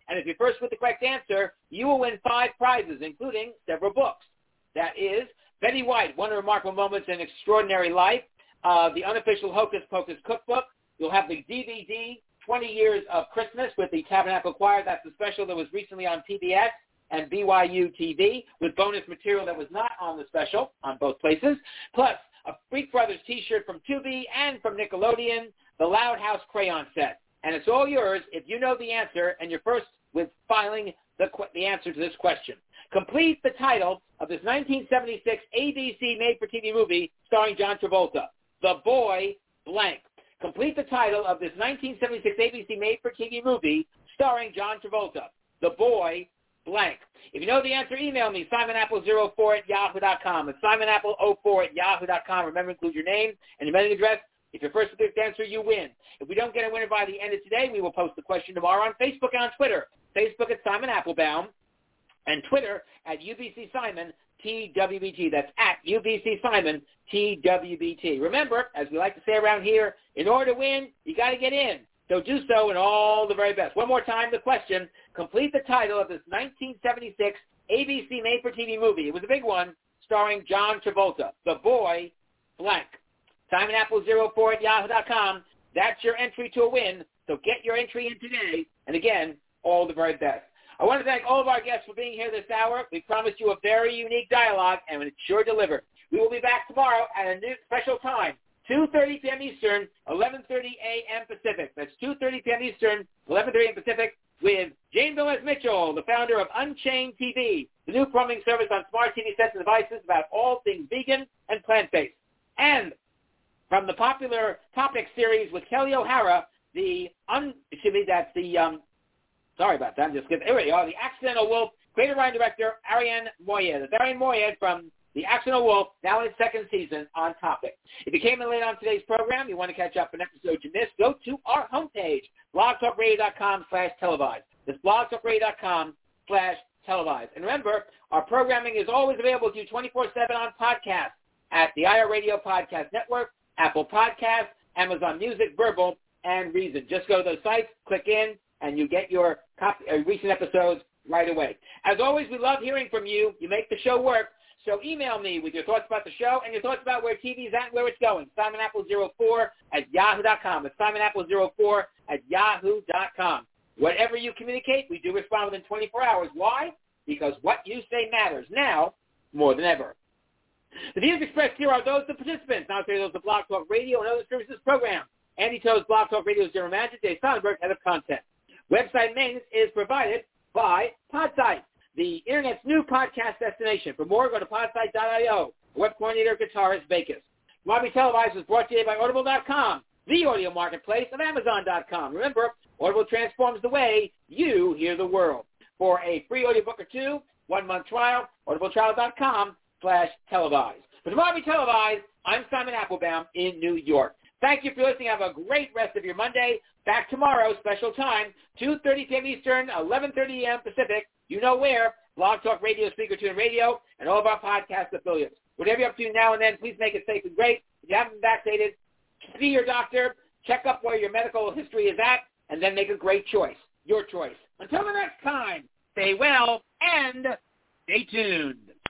And if you're first with the correct answer, you will win 5 prizes, including several books. That is Betty White, One Remarkable Moments in Extraordinary Life, the unofficial Hocus Pocus Cookbook. You'll have the DVD, 20 Years of Christmas with the Tabernacle Choir. That's the special that was recently on PBS and BYU TV with bonus material that was not on the special on both places. Plus, a Freak Brothers t-shirt from Tubi and from Nickelodeon, the Loud House crayon set. And it's all yours if you know the answer and you're first with filing the answer to this question. Complete the title of this 1976 ABC made-for-TV movie starring John Travolta, The Boy Blank. Complete the title of this 1976 ABC made-for-TV movie starring John Travolta, The Boy Blank. If you know the answer, email me, simonapple04@yahoo.com. It's simonapple04@yahoo.com. Remember, include your name and your mailing address. If you're first with the answer, you win. If we don't get a winner by the end of today, we will post the question tomorrow on Facebook and on Twitter. Facebook at Simon Applebaum and Twitter at UBC Simon TWBT. That's at UBC Simon TWBT. Remember, as we like to say around here, in order to win, you got to get in. So do so and all the very best. One more time, the question. Complete the title of this 1976 ABC made-for-TV movie. It was a big one, starring John Travolta, The Boy Blank. SimonApple04@yahoo.com. That's your entry to a win. So get your entry in today. And again, all the very best. I want to thank all of our guests for being here this hour. We promised you a very unique dialogue, and it sure delivered. We will be back tomorrow at a new special time, 2:30 p.m. Eastern, 11:30 a.m. Pacific. That's 2:30 p.m. Eastern, 11:30 a.m. Pacific, with James Velez Mitchell, the founder of Unchained TV, the new plumbing service on smart TV sets and devices about all things vegan and plant-based. And from the popular Topic series with Kelly O'Hara, sorry about that. I'm just kidding. Here we are. The Accidental Wolf, creator, writer, director, Ariane Moayed. It's Ariane Moayed from The Accidental Wolf, now in its 2nd season on Topic. If you came in late on today's program, you want to catch up an episode you missed, go to our homepage, blogtalkradio.com/televised. That's blogtalkradio.com/televised. And remember, our programming is always available to you 24/7 on podcast at the iHeartRadio Podcast Network, Apple Podcasts, Amazon Music, Verbal, and Reason. Just go to those sites, click in, and you get your recent episodes right away. As always, we love hearing from you. You make the show work. So email me with your thoughts about the show and your thoughts about where TV's at and where it's going. SimonApple04@yahoo.com. It's SimonApple04@yahoo.com. Whatever you communicate, we do respond within 24 hours. Why? Because what you say matters now more than ever. The views expressed here are those of the participants, not those of Blog Talk Radio and other services program. Andy Toe's Blog Talk Radio's general manager, Dave Sonnenberg, head of content. Website maintenance is provided by Podsite, the Internet's new podcast destination. For more, go to podsite.io. Web coordinator, guitarist, Vekas. Lobby Televised was brought to you by Audible.com, the audio marketplace of Amazon.com. Remember, Audible transforms the way you hear the world. For a free audiobook or 2, 1-month trial, audibletrial.com/televised. For Lobby Televised, I'm Simon Applebaum in New York. Thank you for listening. Have a great rest of your Monday. Back tomorrow, special time, 2:30 p.m. Eastern, 11:30 a.m. Pacific. You know where, Blog Talk Radio, Speaker Tune Radio, and all of our podcast affiliates. Whatever you're up to now and then, please make it safe and great. If you haven't been vaccinated, see your doctor, check up where your medical history is at, and then make a great choice, your choice. Until the next time, stay well and stay tuned.